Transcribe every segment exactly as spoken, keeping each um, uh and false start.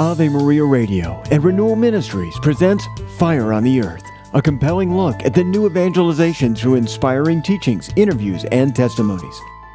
Ave Maria Radio and Renewal Ministries presents Fire on the Earth, a compelling look at the new evangelization through inspiring teachings, interviews, and testimonies.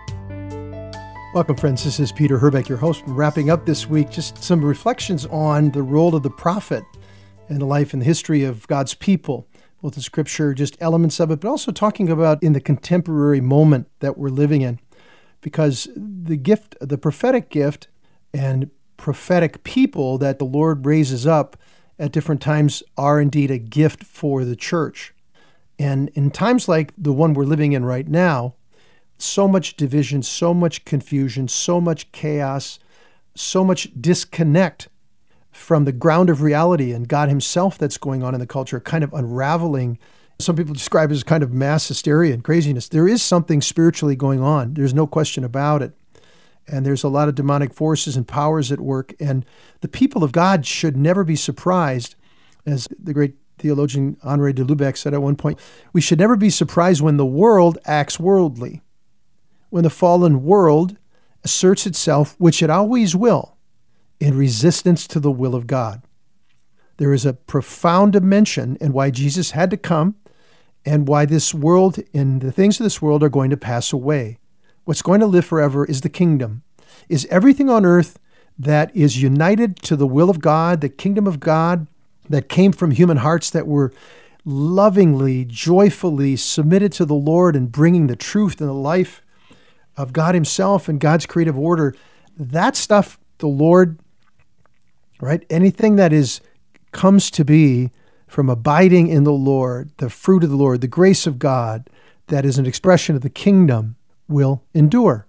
Welcome, friends. This is Peter Herbeck, your host. We're wrapping up this week just some reflections on the role of the prophet in the life and the history of God's people, both in Scripture, just elements of it, but also talking about in the contemporary moment that we're living in. Because the gift, the prophetic gift and prophetic people that the Lord raises up at different times are indeed a gift for the church. And in times like the one we're living in right now, so much division, so much confusion, so much chaos, so much disconnect from the ground of reality and God himself that's going on in the culture, kind of unraveling. Some people describe it as kind of mass hysteria and craziness. There is something spiritually going on. There's no question about it. And there's a lot of demonic forces and powers at work. And the people of God should never be surprised, as the great theologian Henri de Lubeck said at one point, we should never be surprised when the world acts worldly, when the fallen world asserts itself, which it always will, in resistance to the will of God. There is a profound dimension in why Jesus had to come and why this world and the things of this world are going to pass away. What's going to live forever is the kingdom, is everything on earth that is united to the will of God, the kingdom of God that came from human hearts that were lovingly, joyfully submitted to the Lord and bringing the truth and the life of God himself and God's creative order. That stuff, the Lord, right? Anything that is comes to be from abiding in the Lord, the fruit of the Lord, the grace of God, that is an expression of the kingdom, will endure.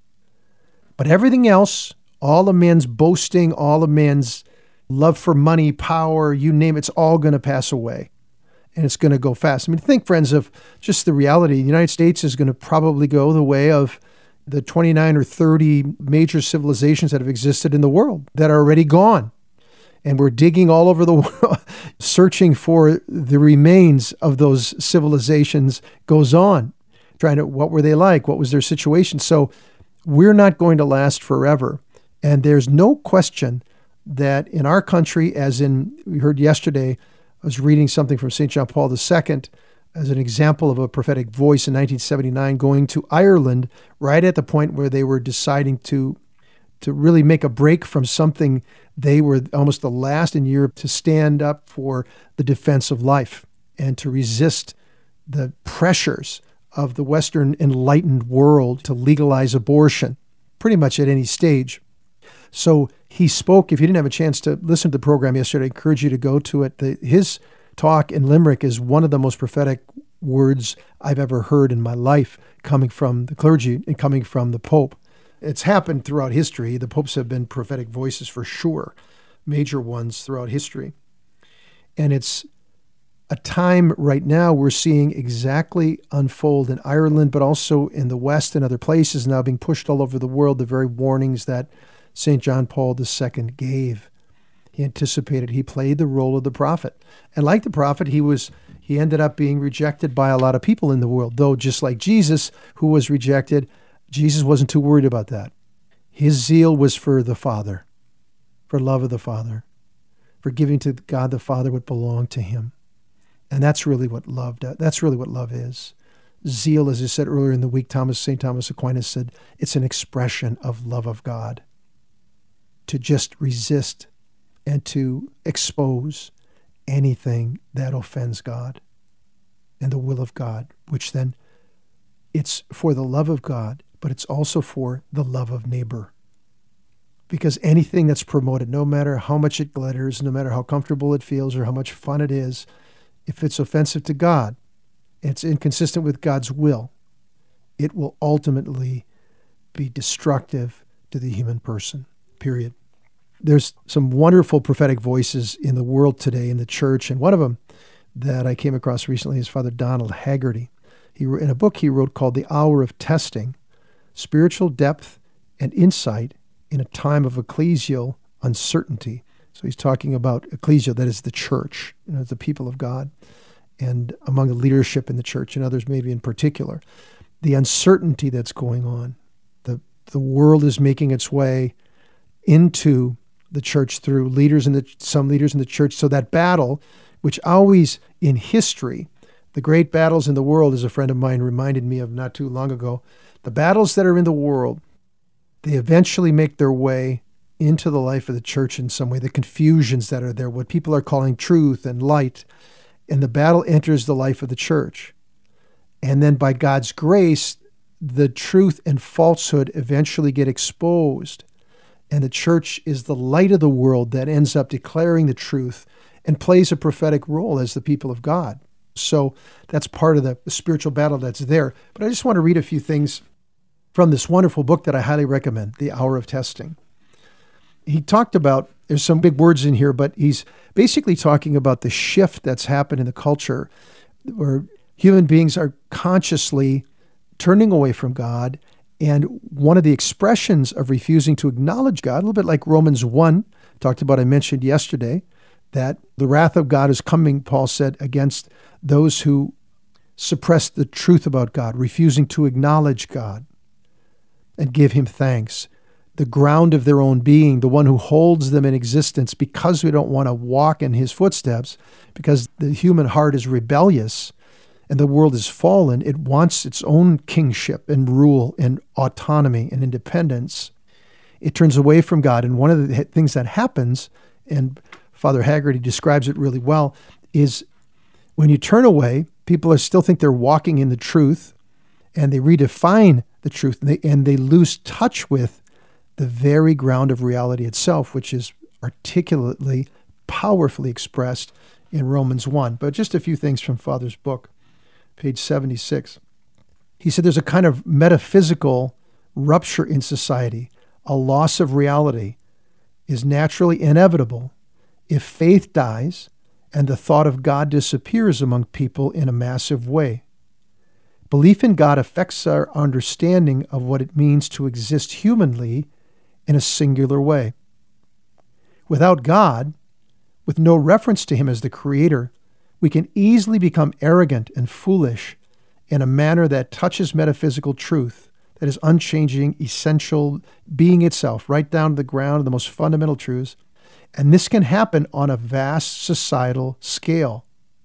But everything else, all of man's boasting, all of man's love for money, power, you name it, it's all going to pass away. And it's going to go fast. I mean, think, friends, of just the reality. The United States is going to probably go the way of the twenty-nine or thirty major civilizations that have existed in the world that are already gone. And we're digging all over the world, searching for the remains of those civilizations goes on, trying to, what were they like? What was their situation? So we're not going to last forever. And there's no question that in our country, as in, we heard yesterday, I was reading something from Saint John Paul the Second as an example of a prophetic voice in nineteen seventy-nine going to Ireland right at the point where they were deciding to to really make a break from something. They were almost the last in Europe to stand up for the defense of life and to resist the pressures of the Western enlightened world to legalize abortion, pretty much at any stage. So he spoke. If you didn't have a chance to listen to the program yesterday, I encourage you to go to it. The, his talk in Limerick is one of the most prophetic words I've ever heard in my life, coming from the clergy and coming from the Pope. It's happened throughout history. The popes have been prophetic voices for sure, major ones throughout history. And it's a time right now we're seeing exactly unfold in Ireland, but also in the West and other places now being pushed all over the world, the very warnings that Saint John Paul the Second gave. He anticipated, he played the role of the prophet. And like the prophet, he was he ended up being rejected by a lot of people in the world, though just like Jesus, who was rejected, Jesus wasn't too worried about that. His zeal was for the Father, for love of the Father, for giving to God the Father what belonged to him. And that's really what love does. That's really what love is. Zeal, as I said earlier in the week, Thomas, Saint Thomas Aquinas said, it's an expression of love of God. To just resist and to expose anything that offends God and the will of God, which then it's for the love of God, but it's also for the love of neighbor. Because anything that's promoted, no matter how much it glitters, no matter how comfortable it feels or how much fun it is, if it's offensive to God, it's inconsistent with God's will, it will ultimately be destructive to the human person, period. There's some wonderful prophetic voices in the world today in the church, and one of them that I came across recently is Father Donald Haggerty. He wrote, in a book he wrote called The Hour of Testing, Spiritual Depth and Insight in a Time of Ecclesial Uncertainty. So he's talking about ecclesia, that is the church, you know, the people of God, and among the leadership in the church and others maybe in particular. The uncertainty that's going on. The, the world is making its way into the church through leaders in the some leaders in the church. So that battle, which always in history, the great battles in the world, as a friend of mine reminded me of not too long ago, the battles that are in the world, they eventually make their way into the life of the church in some way, the confusions that are there, what people are calling truth and light, and the battle enters the life of the church. And then by God's grace, the truth and falsehood eventually get exposed. And the church is the light of the world that ends up declaring the truth and plays a prophetic role as the people of God. So that's part of the spiritual battle that's there. But I just want to read a few things from this wonderful book that I highly recommend, The Hour of Testing. He talked about, there's some big words in here, but he's basically talking about the shift that's happened in the culture where human beings are consciously turning away from God. And one of the expressions of refusing to acknowledge God, a little bit like Romans one, talked about, I mentioned yesterday, that the wrath of God is coming, Paul said, against those who suppress the truth about God, refusing to acknowledge God and give him thanks. The ground of their own being, the one who holds them in existence, because we don't want to walk in his footsteps, because the human heart is rebellious and the world is fallen. It wants its own kingship and rule and autonomy and independence. It turns away from God. And one of the things that happens, and Father Haggerty describes it really well, is when you turn away, people are still think they're walking in the truth, and they redefine the truth, and they, and they lose touch with the very ground of reality itself, which is articulately, powerfully expressed in Romans one. But just a few things from Father's book, page seventy-six. He said there's a kind of metaphysical rupture in society. A loss of reality is naturally inevitable if faith dies and the thought of God disappears among people in a massive way. Belief in God affects our understanding of what it means to exist humanly in a singular way. Without God, with no reference to him as the creator, we can easily become arrogant and foolish in a manner that touches metaphysical truth, that is unchanging, essential, being itself, right down to the ground of the most fundamental truths. And this can happen on a vast societal scale.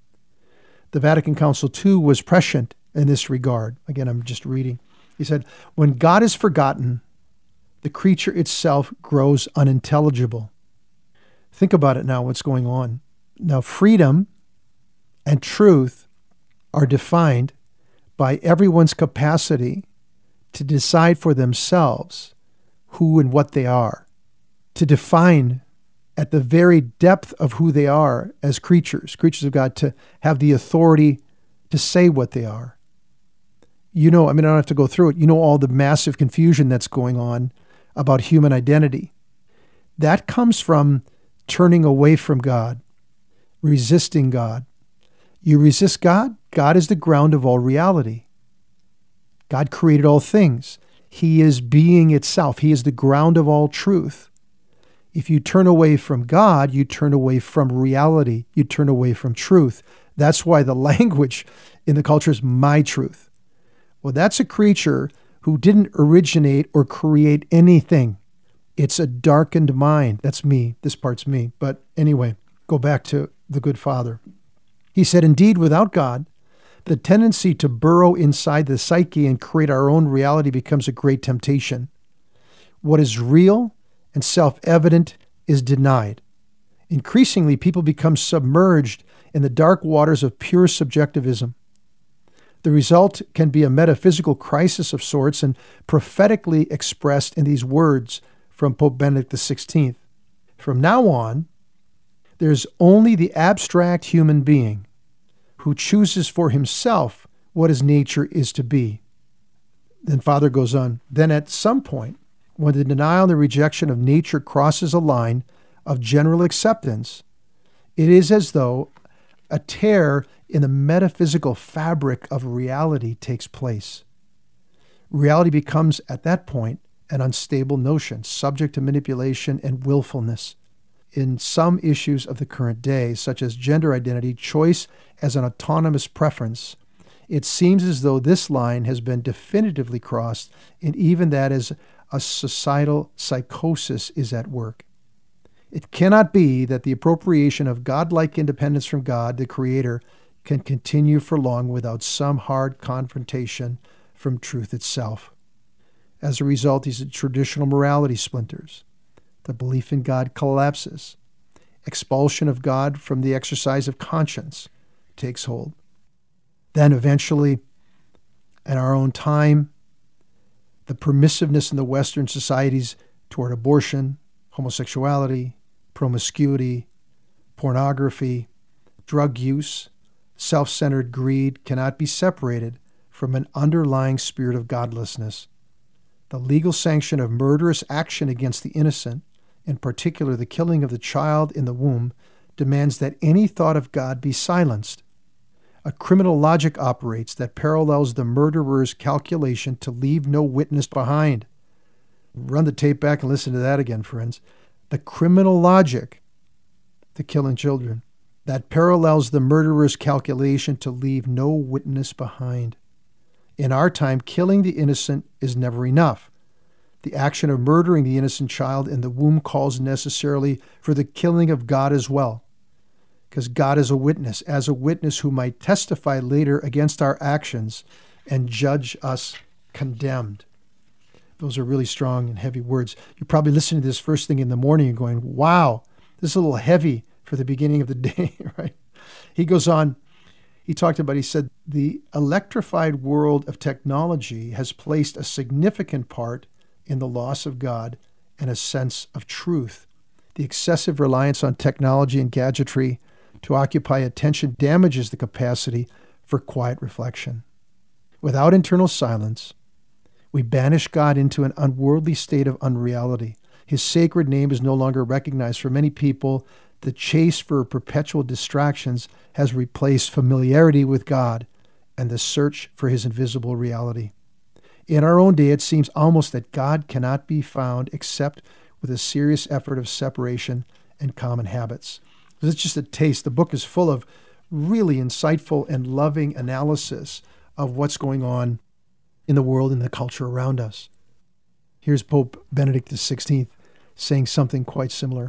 The Vatican Council two was prescient in this regard. Again, I'm just reading. He said, when God is forgotten, the creature itself grows unintelligible. Think about it now, what's going on. Now, freedom and truth are defined by everyone's capacity to decide for themselves who and what they are, to define at the very depth of who they are as creatures, creatures of God, to have the authority to say what they are. You know, I mean, I don't have to go through it. You know all the massive confusion that's going on about human identity. That comes from turning away from God, resisting God. You resist God, God is the ground of all reality. God created all things. He is being itself. He is the ground of all truth. If you turn away from God, you turn away from reality. You turn away from truth. That's why the language in the culture is my truth. Well, that's a creature who didn't originate or create anything. It's a darkened mind. That's me. This part's me. But anyway, go back to the good Father. He said, indeed, without God, the tendency to burrow inside the psyche and create our own reality becomes a great temptation. What is real and self-evident is denied. Increasingly, people become submerged in the dark waters of pure subjectivism. The result can be a metaphysical crisis of sorts and prophetically expressed in these words from Pope Benedict the sixteenth. From now on, there's only the abstract human being who chooses for himself what his nature is to be. Then Father goes on, then at some point, when the denial and the rejection of nature crosses a line of general acceptance, it is as though a tear in the metaphysical fabric of reality takes place. Reality becomes, at that point, an unstable notion, subject to manipulation and willfulness. In some issues of the current day, such as gender identity, choice as an autonomous preference, it seems as though this line has been definitively crossed, and even that as a societal psychosis is at work. It cannot be that the appropriation of godlike independence from God, the Creator, can continue for long without some hard confrontation from truth itself. As a result, these traditional morality splinters. The belief in God collapses. Expulsion of God from the exercise of conscience takes hold. Then eventually, in our own time, the permissiveness in the Western societies toward abortion, homosexuality, promiscuity, pornography, drug use, self-centered greed cannot be separated from an underlying spirit of godlessness. The legal sanction of murderous action against the innocent, in particular the killing of the child in the womb, demands that any thought of God be silenced. A criminal logic operates that parallels the murderer's calculation to leave no witness behind. Run the tape back and listen to that again, friends. The criminal logic, the killing children, that parallels the murderer's calculation to leave no witness behind. In our time, killing the innocent is never enough. The action of murdering the innocent child in the womb calls necessarily for the killing of God as well, because God is a witness, as a witness who might testify later against our actions and judge us condemned. Those are really strong and heavy words. You're probably listening to this first thing in the morning and going, wow, this is a little heavy for the beginning of the day, right? He goes on, he talked about, he said, the electrified world of technology has placed a significant part in the loss of God and a sense of truth. The excessive reliance on technology and gadgetry to occupy attention damages the capacity for quiet reflection. Without internal silence, we banish God into an unworldly state of unreality. His sacred name is no longer recognized. For many people, the chase for perpetual distractions has replaced familiarity with God and the search for his invisible reality. In our own day, it seems almost that God cannot be found except with a serious effort of separation and common habits. This is just a taste. The book is full of really insightful and loving analysis of what's going on in the world and the culture around us. Here's Pope Benedict the sixteenth saying something quite similar.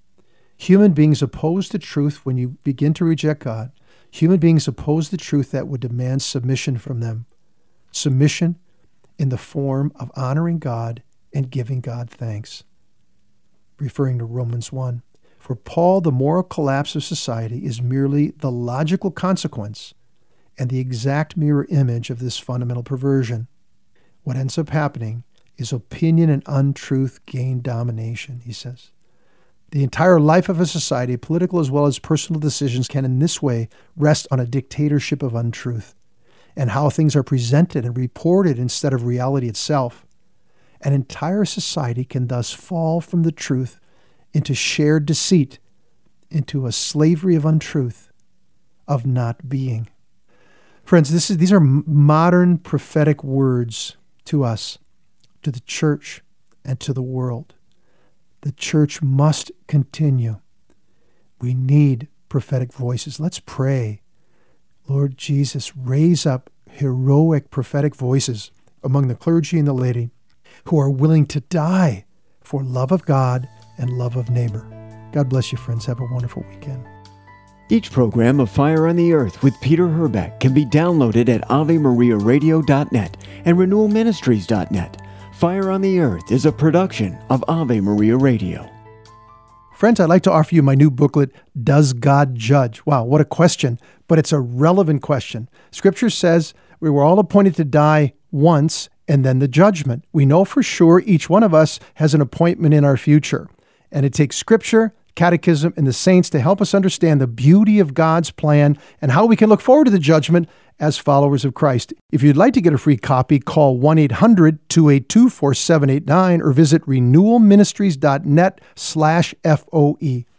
Human beings oppose the truth when you begin to reject God. Human beings oppose the truth that would demand submission from them. Submission in the form of honoring God and giving God thanks. Referring to Romans one. For Paul, the moral collapse of society is merely the logical consequence and the exact mirror image of this fundamental perversion. What ends up happening is opinion and untruth gain domination, he says. The entire life of a society, political as well as personal decisions, can in this way rest on a dictatorship of untruth and how things are presented and reported instead of reality itself. An entire society can thus fall from the truth into shared deceit, into a slavery of untruth, of not being. Friends, this is, these are modern prophetic words to us, to the church, and to the world. The church must continue. We need prophetic voices. Let's pray. Lord Jesus, raise up heroic prophetic voices among the clergy and the laity who are willing to die for love of God and love of neighbor. God bless you, friends. Have a wonderful weekend. Each program of Fire on the Earth with Peter Herbeck can be downloaded at ave maria radio dot net and renewal ministries dot net. Fire on the Earth is a production of Ave Maria Radio. Friends, I'd like to offer you my new booklet, Does God Judge? Wow, what a question, but it's a relevant question. Scripture says we were all appointed to die once and then the judgment. We know for sure each one of us has an appointment in our future, and it takes Scripture, Catechism, and the saints to help us understand the beauty of God's plan and how we can look forward to the judgment as followers of Christ. If you'd like to get a free copy, call one eight hundred two eight two four seven eight nine or visit renewal ministries dot net slash F O E.